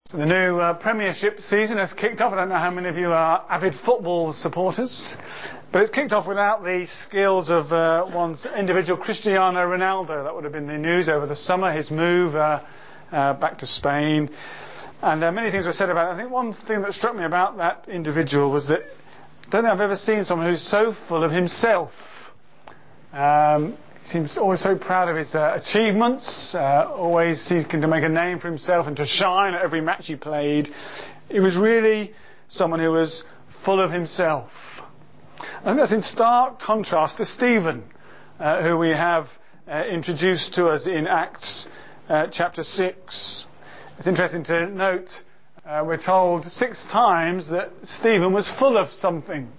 So the new Premiership season has kicked off. I don't know how many of you are avid football supporters, but it's kicked off without the skills of one's individual. Cristiano Ronaldo, that would have been the news over the summer, his move back to Spain. And many things were said about it. I think one thing that struck me about that individual was that I don't think I've ever seen someone who's so full of himself. He seems always so proud of his achievements, always seeking to make a name for himself and to shine at every match he played. He was really someone who was full of himself. I think that's in stark contrast to Stephen, who we have introduced to us in Acts chapter 6. It's interesting to note, we're told 6 times that Stephen was full of something.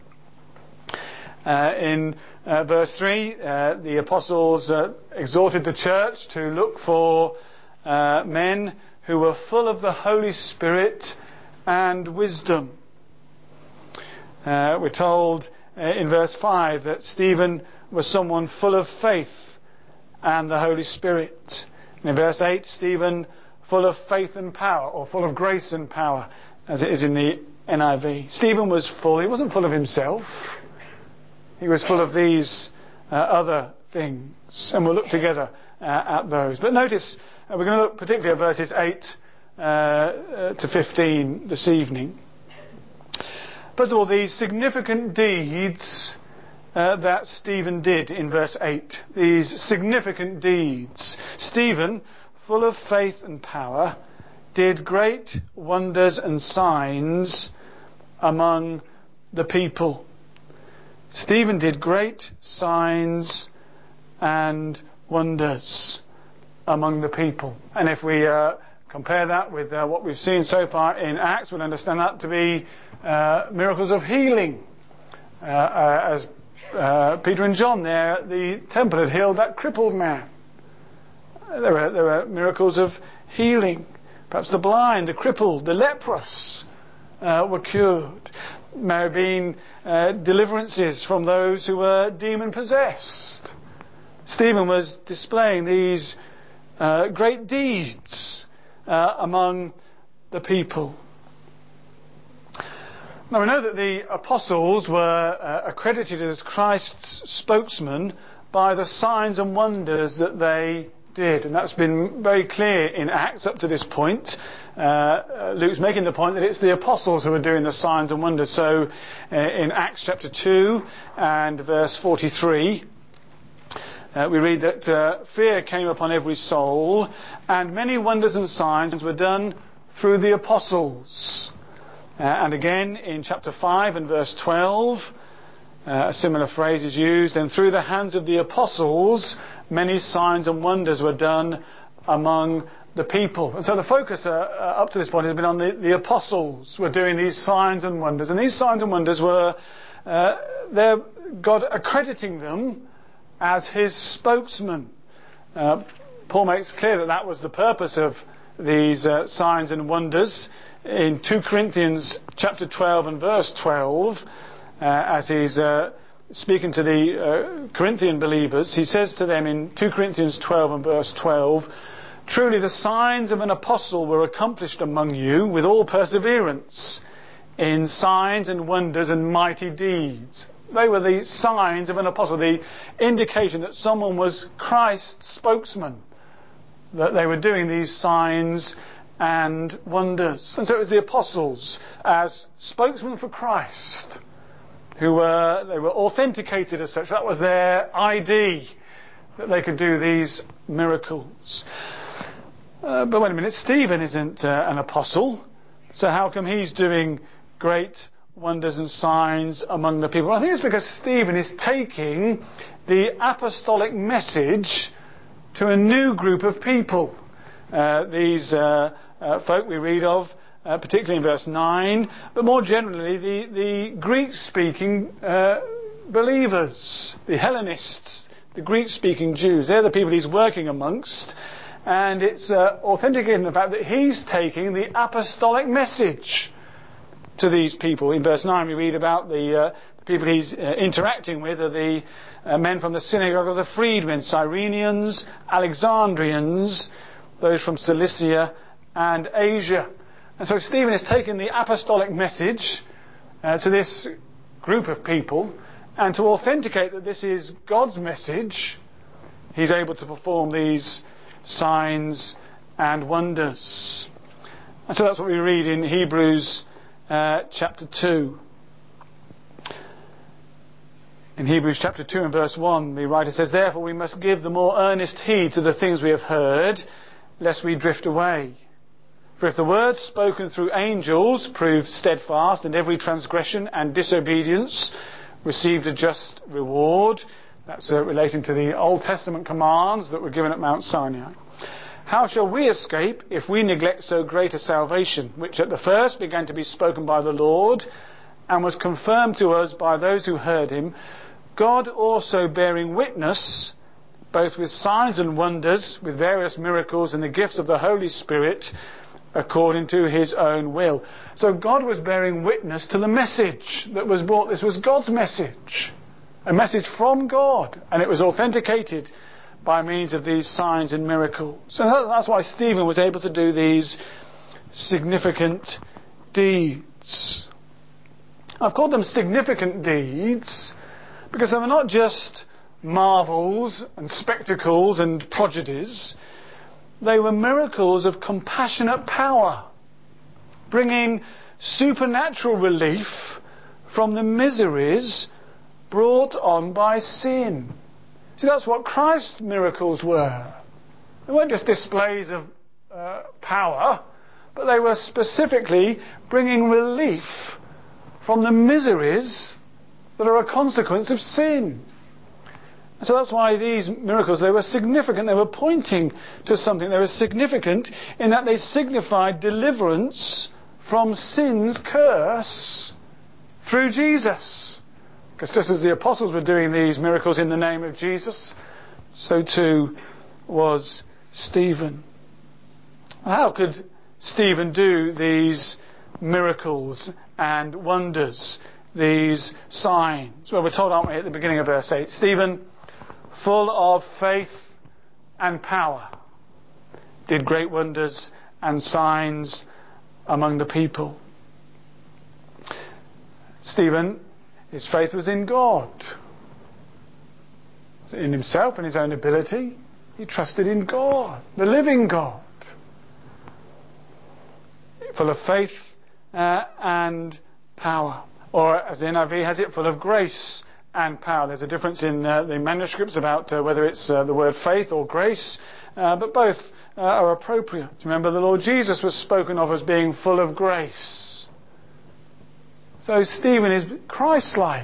In verse 3, the apostles exhorted the church to look for men who were full of the Holy Spirit and wisdom. We're told in verse 5 that Stephen was someone full of faith and the Holy Spirit. And in verse 8, Stephen full of faith and power, or full of grace and power, as it is in the NIV. Stephen was full. He wasn't full of himself. He was full of these other things. And we'll look together at those. But notice, we're going to look particularly at verses 8 to 15 this evening. First of all, these significant deeds that Stephen did in verse 8. These significant deeds. Stephen, full of faith and power, did great wonders and signs among the people. Stephen did great signs and wonders among the people. And if we compare that with what we've seen so far in Acts, we'll understand that to be miracles of healing. As Peter and John there at the temple had healed that crippled man. There were miracles of healing. Perhaps the blind, the crippled, the leprous were cured. May have been deliverances from those who were demon-possessed. Stephen was displaying these great deeds among the people. Now we know that the apostles were accredited as Christ's spokesmen by the signs and wonders that they did, and that's been very clear in Acts up to this point. Luke's making the point that it's the apostles who are doing the signs and wonders. So in Acts chapter 2 and verse 43, we read that fear came upon every soul, and many wonders and signs were done through the apostles. And again in chapter 5 and verse 12, a similar phrase is used, and through the hands of the apostles many signs and wonders were done among the people. And so the focus up to this point has been on the apostles were doing these signs and wonders. And these signs and wonders were God accrediting them as his spokesman. Paul makes clear that was the purpose of these signs and wonders in 2 Corinthians chapter 12 and verse 12, as he's speaking to the Corinthian believers. He says to them in 2 Corinthians 12 and verse 12, "Truly the signs of an apostle were accomplished among you with all perseverance in signs and wonders and mighty deeds." They were the signs of an apostle, the indication that someone was Christ's spokesman, that they were doing these signs and wonders. And so it was the apostles as spokesmen for Christ they were authenticated as such. That was their ID, that they could do these miracles. But wait a minute, Stephen isn't an apostle, so how come he's doing great wonders and signs among the people? Well, I think it's because Stephen is taking the apostolic message to a new group of people. These folk we read of, particularly in verse 9, but more generally the Greek-speaking believers, the Hellenists, the Greek-speaking Jews. They're the people he's working amongst, and it's authenticating the fact that he's taking the apostolic message to these people. In verse 9 we read about the people he's interacting with are the men from the synagogue of the freedmen, Cyrenians, Alexandrians, those from Cilicia and Asia. And so Stephen is taking the apostolic message to this group of people, and to authenticate that this is God's message, he's able to perform these signs and wonders. And so that's what we read in Hebrews chapter 2. In Hebrews chapter 2 and verse 1, the writer says, "Therefore we must give the more earnest heed to the things we have heard, lest we drift away. For if the word spoken through angels proved steadfast, and every transgression and disobedience received a just reward," that's relating to the Old Testament commands that were given at Mount Sinai, "how shall we escape if we neglect so great a salvation, which at the first began to be spoken by the Lord, and was confirmed to us by those who heard him, God also bearing witness, both with signs and wonders, with various miracles and the gifts of the Holy Spirit, according to his own will." So God was bearing witness to the message that was brought. This was God's message, a message from God, and it was authenticated by means of these signs and miracles. So that's why Stephen was able to do these significant deeds. I've called them significant deeds because they were not just marvels and spectacles and prodigies. They were miracles of compassionate power, bringing supernatural relief from the miseries brought on by sin. See, that's what Christ's miracles were. They weren't just displays of power, but they were specifically bringing relief from the miseries that are a consequence of sin. And so that's why these miracles, they were significant. They were pointing to something. They were significant in that they signified deliverance from sin's curse through Jesus. Because just as the apostles were doing these miracles in the name of Jesus, so too was Stephen. How could Stephen do these miracles and wonders, these signs? Well, we're told, aren't we, at the beginning of verse 8, Stephen, full of faith and power, did great wonders and signs among the people. Stephen, his faith was in God. In himself and his own ability, he trusted in God, the living God. Full of faith and power. Or, as the NIV has it, full of grace and power. There's a difference in the manuscripts about whether it's the word faith or grace, but both are appropriate. Remember, the Lord Jesus was spoken of as being full of grace. So Stephen is Christ-like.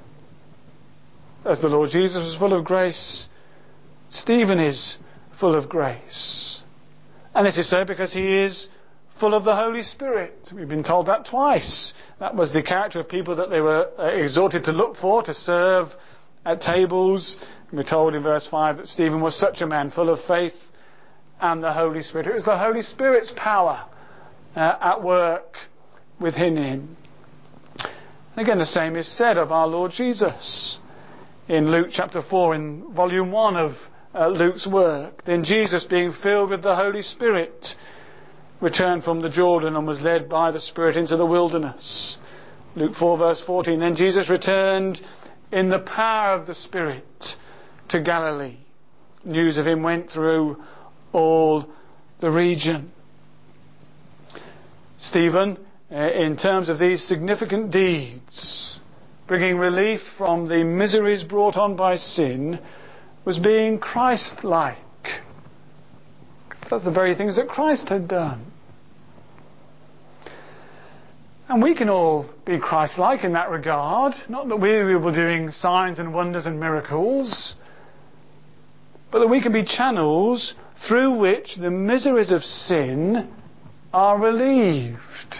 As the Lord Jesus was full of grace, Stephen is full of grace. And this is so because he is full of the Holy Spirit. We've been told that twice. That was the character of people that they were exhorted to look for, to serve at tables. And we're told in verse 5 that Stephen was such a man, full of faith and the Holy Spirit. It was the Holy Spirit's power at work within him. And again, the same is said of our Lord Jesus. In Luke chapter 4, in volume 1 of Luke's work, then Jesus, being filled with the Holy Spirit, returned from the Jordan and was led by the Spirit into the wilderness. Luke 4 verse 14, then Jesus returned in the power of the Spirit to Galilee. News of him went through all the region. Stephen, in terms of these significant deeds, bringing relief from the miseries brought on by sin, was being Christ-like. That's the very things that Christ had done. And we can all be Christ-like in that regard. Not that we were doing signs and wonders and miracles, but that we can be channels through which the miseries of sin are relieved.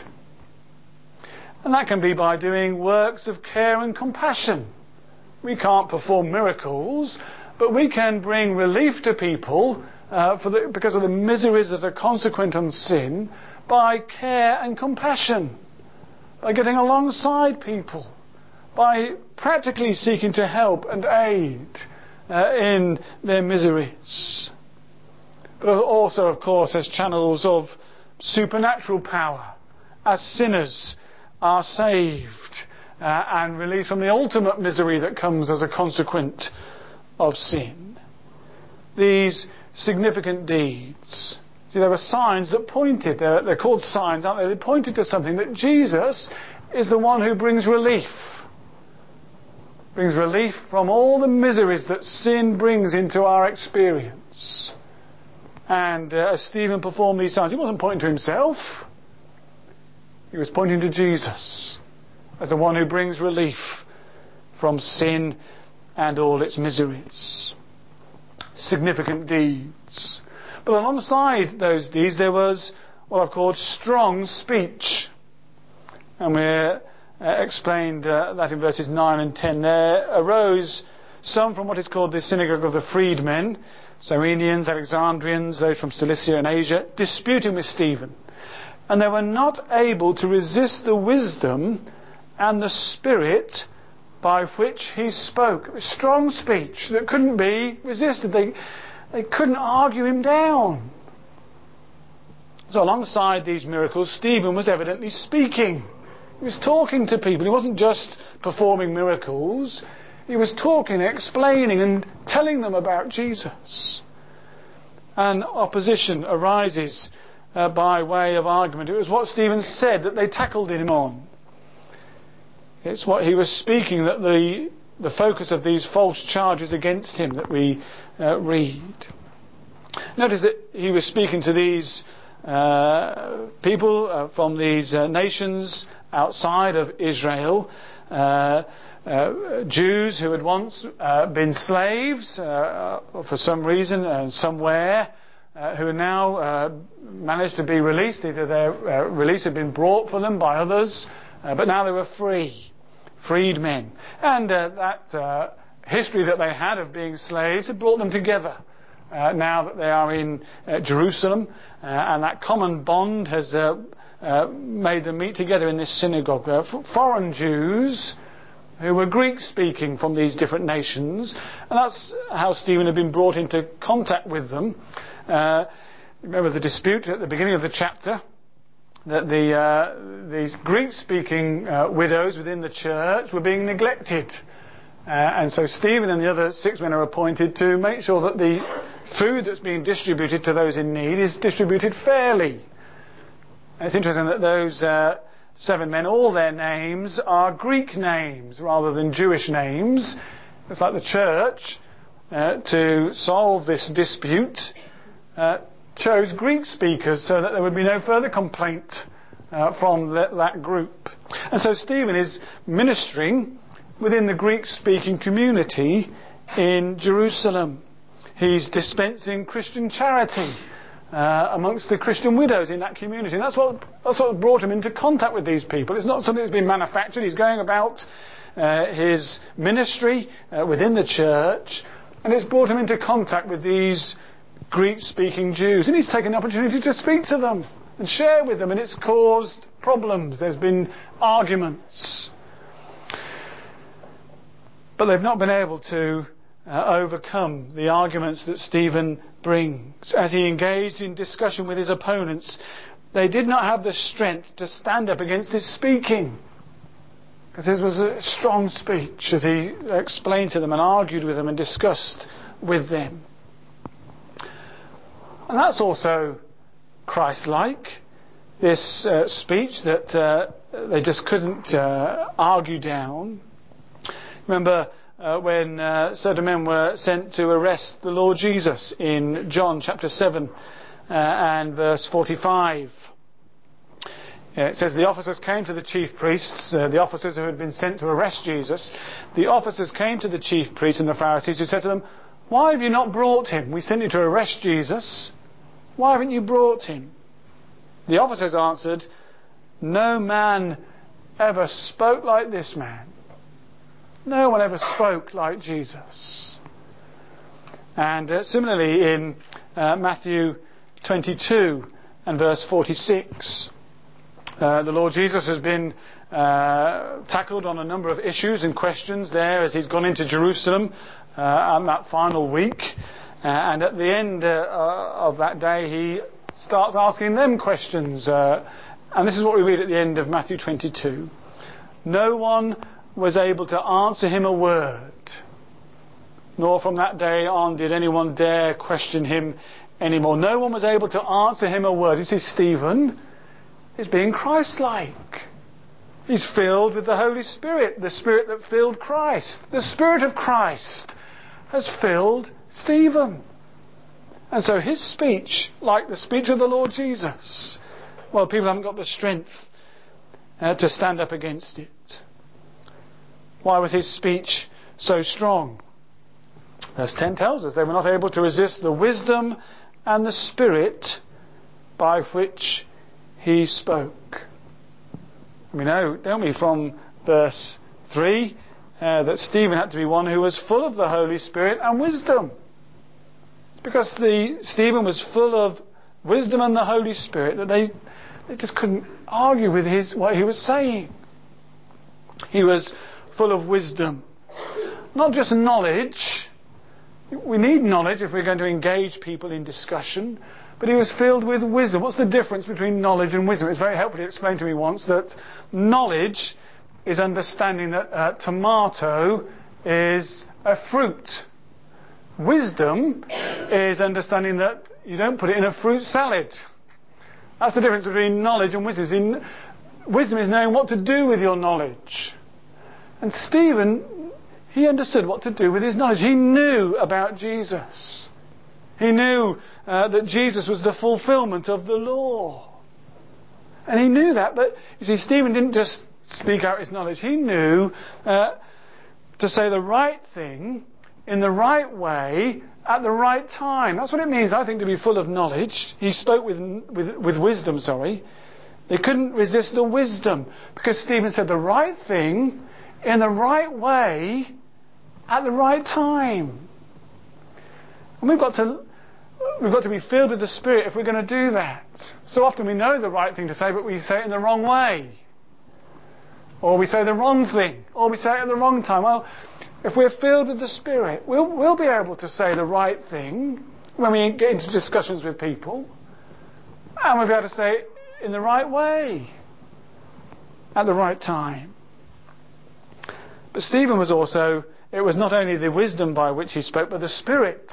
And that can be by doing works of care and compassion. We can't perform miracles, but we can bring relief to people because of the miseries that are consequent on sin by care and compassion, by getting alongside people, by practically seeking to help and aid in their miseries. But also, of course, as channels of supernatural power as sinners, are saved and released from the ultimate misery that comes as a consequence of sin. These significant deeds. See, there were signs that pointed, they're called signs, aren't they? They pointed to something, that Jesus is the one who brings relief. Brings relief from all the miseries that sin brings into our experience. And as Stephen performed these signs, he wasn't pointing to himself. He was pointing to Jesus as the one who brings relief from sin and all its miseries. Significant deeds. But alongside those deeds there was what I've called strong speech. And we explained that in verses 9 and 10. There arose some from what is called the synagogue of the freedmen, Cyrenians, Alexandrians, those from Cilicia and Asia, disputing with Stephen. And they were not able to resist the wisdom and the spirit by which he spoke. It was strong speech that couldn't be resisted. They couldn't argue him down. So alongside these miracles, Stephen was evidently speaking. He was talking to people. He wasn't just performing miracles. He was talking, explaining and telling them about Jesus. And opposition arises by way of argument. It was what Stephen said that they tackled him on. It's what he was speaking that the focus of these false charges against him that we read. Notice that he was speaking to these people from these nations outside of Israel, Jews who had once been slaves for some reason somewhere, who had now managed to be released. Either their release had been brought for them by others, but now they were freedmen. And that history that they had of being slaves had brought them together. Now that they are in Jerusalem, and that common bond has made them meet together in this synagogue. Foreign Jews who were Greek-speaking from these different nations, and that's how Stephen had been brought into contact with them. Remember the dispute at the beginning of the chapter, that these Greek-speaking widows within the church were being neglected. And so Stephen and the other 6 men are appointed to make sure that the food that's being distributed to those in need is distributed fairly. And it's interesting that those 7 men, all their names are Greek names rather than Jewish names. It's like the church, to solve this dispute, chose Greek speakers so that there would be no further complaint from that group. And so Stephen is ministering within the Greek-speaking community in Jerusalem. He's dispensing Christian charity amongst the Christian widows in that community. And that's what brought him into contact with these people. It's not something that's been manufactured. He's going about his ministry within the church, and it's brought him into contact with these Greek-speaking Jews. And he's taken the opportunity to speak to them and share with them, and it's caused problems. There's been arguments. But they've not been able to overcome the arguments that Stephen brings. As he engaged in discussion with his opponents, they did not have the strength to stand up against his speaking. Because his was a strong speech as he explained to them and argued with them and discussed with them. And that's also Christ-like. This speech that they just couldn't argue down. Remember when certain men were sent to arrest the Lord Jesus in John chapter 7 and verse 45. It says the officers came to the chief priests, the officers who had been sent to arrest Jesus. The officers came to the chief priests and the Pharisees, who said to them, "Why have you not brought him? We sent you to arrest Jesus. Why haven't you brought him?" The officers answered, "No man ever spoke like this man. No one ever spoke like Jesus." And similarly in Matthew 22 and verse 46, the Lord Jesus has been tackled on a number of issues and questions there as he's gone into Jerusalem on that final week. And at the end of that day, he starts asking them questions And this is what we read at the end of Matthew 22. No one was able to answer him a word, nor from that day on did anyone dare question him anymore. No one was able to answer him a word. You see, Stephen is being Christ-like. He's filled with the Holy Spirit, the Spirit that filled Christ. The Spirit of Christ has filled Stephen. And so his speech, like the speech of the Lord Jesus, well, people haven't got the strength to stand up against it. Why was his speech so strong? Verse 10 tells us they were not able to resist the wisdom and the spirit by which he spoke. We know, don't we, from verse 3 that Stephen had to be one who was full of the Holy Spirit and wisdom. It's because Stephen was full of wisdom and the Holy Spirit that they just couldn't argue with what he was saying. He was full of wisdom. Not just knowledge. We need knowledge if we're going to engage people in discussion. But he was filled with wisdom. What's the difference between knowledge and wisdom? It's very helpful to explain to me once that knowledge is understanding that a tomato is a fruit. Wisdom is understanding that you don't put it in a fruit salad. That's the difference between knowledge and wisdom. Wisdom is knowing what to do with your knowledge. And Stephen, he understood what to do with his knowledge. He knew about Jesus. He knew that Jesus was the fulfillment of the law. And he knew that, but you see, Stephen didn't just speak out his knowledge. He knew to say the right thing in the right way at the right time. That's what it means, I think, to be full of knowledge. He spoke with wisdom, They couldn't resist the wisdom because Stephen said the right thing in the right way at the right time. And we've got to be filled with the Spirit if we're going to do that. So often we know the right thing to say, but we say it in the wrong way. Or we say the wrong thing. Or we say it at the wrong time. Well, if we're filled with the Spirit, we'll be able to say the right thing when we get into discussions with people. And we'll be able to say it in the right way at the right time. But Stephen was also, it was not only the wisdom by which he spoke, but the Spirit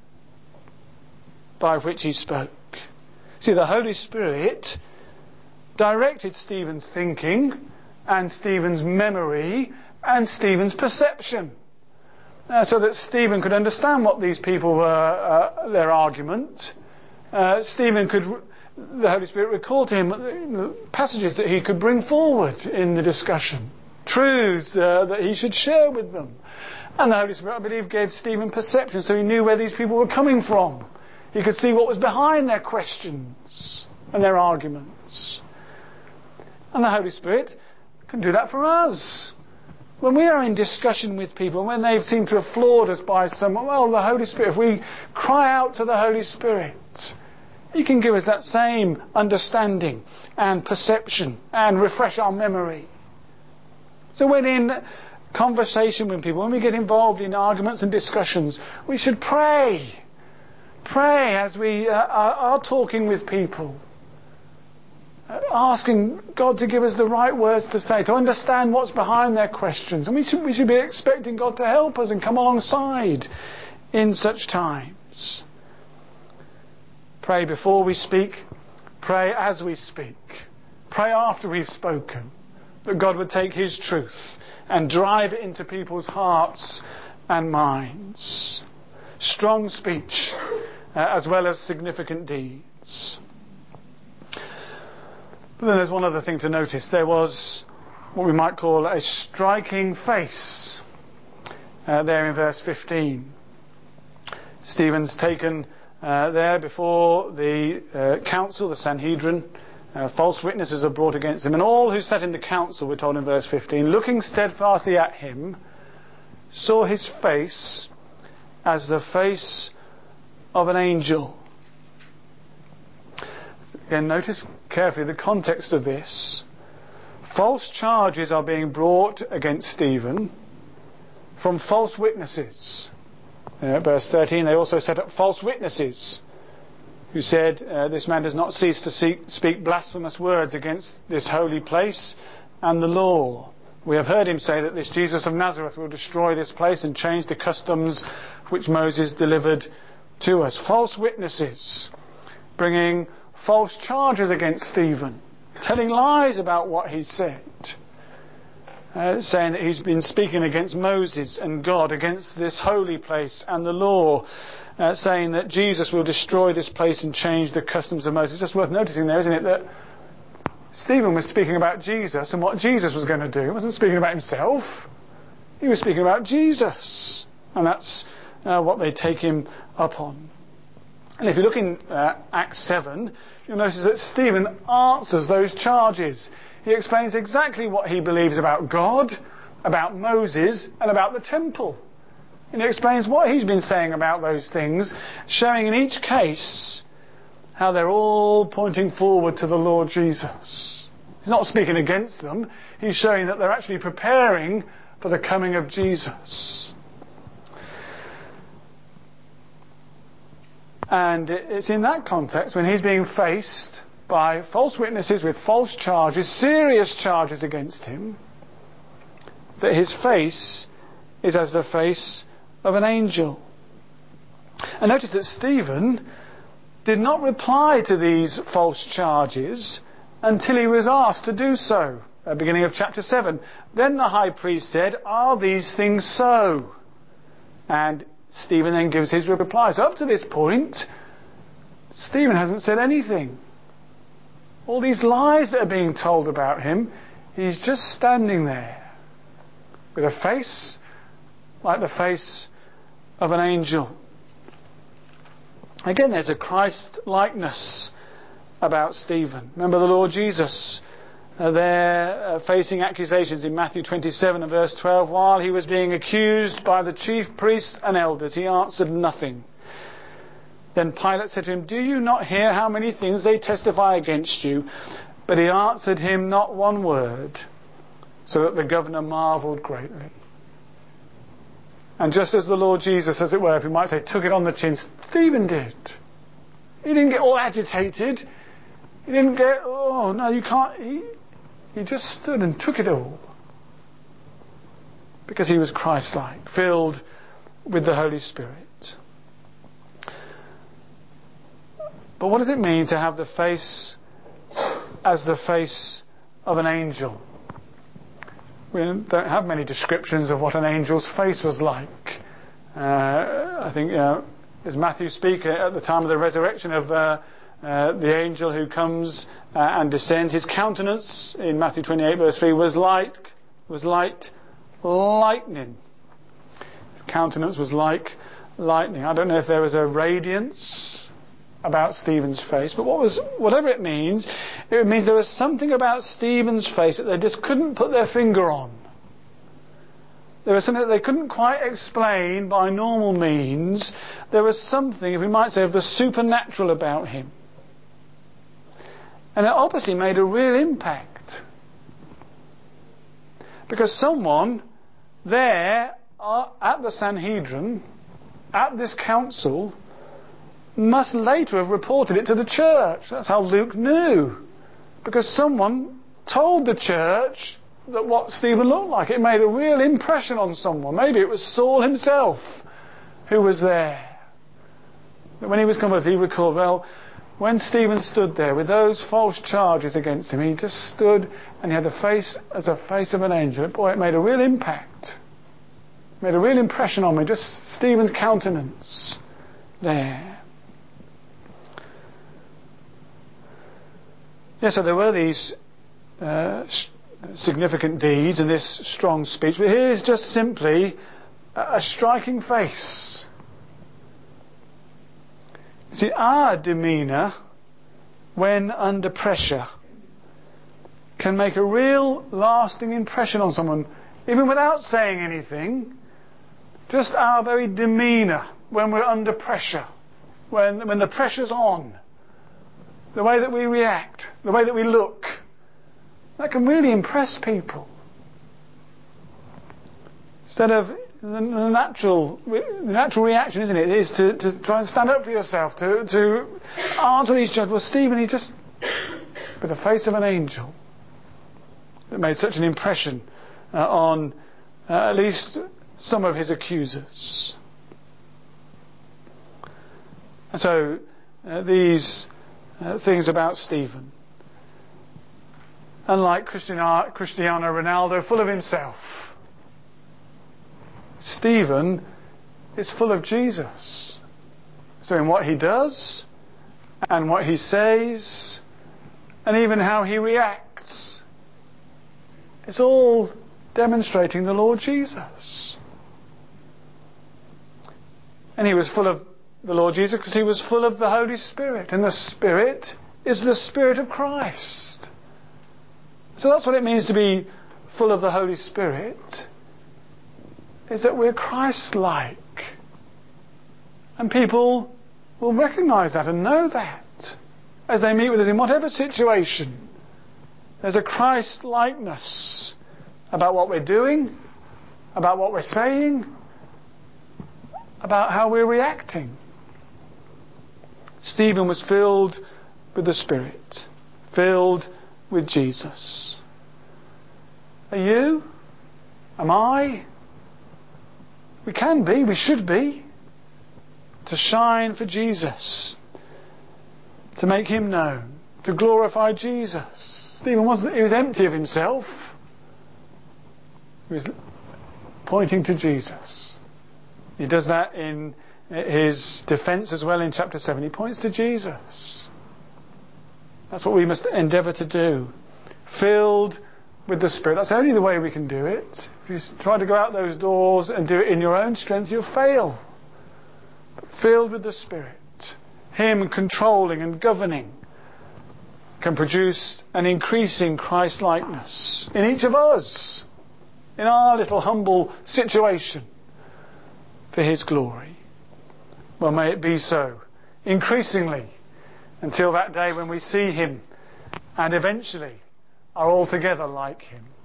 by which he spoke. See, the Holy Spirit directed Stephen's thinking and Stephen's memory and Stephen's perception so that Stephen could understand what these people were, their argument. The Holy Spirit recalled to him passages that he could bring forward in the discussion, truths that he should share with them. And the Holy Spirit, I believe, gave Stephen perception, so he knew where these people were coming from. He could see what was behind their questions and their arguments. And the Holy Spirit can do that for us. When we are in discussion with people, when they seem to have floored us by someone, well, the Holy Spirit, if we cry out to the Holy Spirit, He can give us that same understanding and perception and refresh our memory. So when in conversation with people, when we get involved in arguments and discussions, we should pray. Pray as we are talking with people. Asking God to give us the right words to say, to understand what's behind their questions. And we should be expecting God to help us and come alongside in such times. Pray before we speak. Pray as we speak. Pray after we've spoken. That God would take His truth and drive it into people's hearts and minds. Strong speech as well as significant deeds. But then there's one other thing to notice. There was what we might call a striking face there in verse 15. Stephen's taken there before the council, the Sanhedrin. False witnesses are brought against him. And all who sat in the council, we're told in verse 15, looking steadfastly at him, saw his face as the face of an angel. Again, notice carefully the context of this. False charges are being brought against Stephen from false witnesses. Verse 13, they also set up false witnesses who said, this man does not cease to speak blasphemous words against this holy place and the law. We have heard him say that this Jesus of Nazareth will destroy this place and change the customs which Moses delivered to us. False witnesses bringing false charges against Stephen, telling lies about what he said, saying that he's been speaking against Moses and God, against this holy place and the law, saying that Jesus will destroy this place and change the customs of Moses. It's just worth noticing there, isn't it, that Stephen was speaking about Jesus and what Jesus was going to do. He wasn't speaking about himself. He was speaking about Jesus. And that's what they take him up on. And if you look in Acts 7, you'll notice that Stephen answers those charges. He explains exactly what he believes about God, about Moses, and about the temple. And he explains what he's been saying about those things, showing in each case how they're all pointing forward to the Lord Jesus. He's not speaking against them. He's showing that they're actually preparing for the coming of Jesus. And it's in that context, when he's being faced by false witnesses with false charges, serious charges against him, that his face is as the face of an angel. And notice that Stephen did not reply to these false charges until he was asked to do so. At the beginning of chapter 7. Then the high priest said, "Are these things so?" And Stephen then gives his reply. So up to this point, Stephen hasn't said anything. All these lies that are being told about him, he's just standing there with a face like the face of an angel. Again, there's a Christ-likeness about Stephen. Remember the Lord Jesus there facing accusations in Matthew 27 and verse 12. While he was being accused by the chief priests and elders, he answered nothing. Then Pilate said to him, "Do you not hear how many things they testify against you?" But he answered him not one word, so that the governor marvelled greatly. And just as the Lord Jesus, as it were, if you might say, took it on the chin, Stephen did. He didn't get all agitated. He didn't get, oh no, you can't. He just stood and took it all. Because he was Christ-like, filled with the Holy Spirit. But what does it mean to have the face as the face of an angel? We don't have many descriptions of what an angel's face was like. I think as Matthew speaks at the time of the resurrection of the angel who comes and descends, his countenance in Matthew 28 verse 3 was like lightning. His countenance was like lightning. I don't know if there was a radiance about Stephen's face, but whatever it means there was something about Stephen's face that they just couldn't put their finger on. There was something that they couldn't quite explain by normal means. There was something, if we might say, of the supernatural about him. And it obviously made a real impact. Because someone there at the Sanhedrin, at this council, must later have reported it to the church. That's how Luke knew. Because someone told the church that what Stephen looked like. It made a real impression on someone. Maybe it was Saul himself who was there. But when he was converted, he recalled, well, when Stephen stood there with those false charges against him, he just stood and he had a face as a face of an angel. Boy, it made a real impact. It made a real impression on me, just Stephen's countenance there. Yeah, so there were these significant deeds and this strong speech, but here is just simply a striking face. See, our demeanour when under pressure can make a real lasting impression on someone, even without saying anything. Just our very demeanour when we're under pressure, when the pressure's on. The way that we react, the way that we look, that can really impress people. Instead of the natural reaction, isn't it, is to try and stand up for yourself, to answer these judgments. Well, Stephen, he just, with the face of an angel, it made such an impression on at least some of his accusers. And so these things about Stephen, unlike Cristiano Ronaldo, full of himself, Stephen is full of Jesus. So in what he does and what he says and even how he reacts, it's all demonstrating the Lord Jesus. And he was full of the Lord Jesus because he was full of the Holy Spirit. And the Spirit is the Spirit of Christ. So that's what it means to be full of the Holy Spirit, is that we're Christ-like. And people will recognise that and know that as they meet with us in whatever situation. There's a Christ-likeness about what we're doing, about what we're saying, about how we're reacting. Stephen was filled with the Spirit, filled with Jesus. Are you? Am I? We can be, we should be, to shine for Jesus, to make him known, to glorify Jesus. Stephen he was empty of himself. He was pointing to Jesus. He does that in his defence as well in chapter 7. He points to Jesus. That's what we must endeavour to do. Filled with the Spirit. That's only the way we can do it. If you try to go out those doors and do it in your own strength, you'll fail. But filled with the Spirit, him controlling and governing, can produce an increasing Christ-likeness in each of us, in our little humble situation, for his glory. Well, may it be so, increasingly, until that day when we see him and eventually are altogether like him.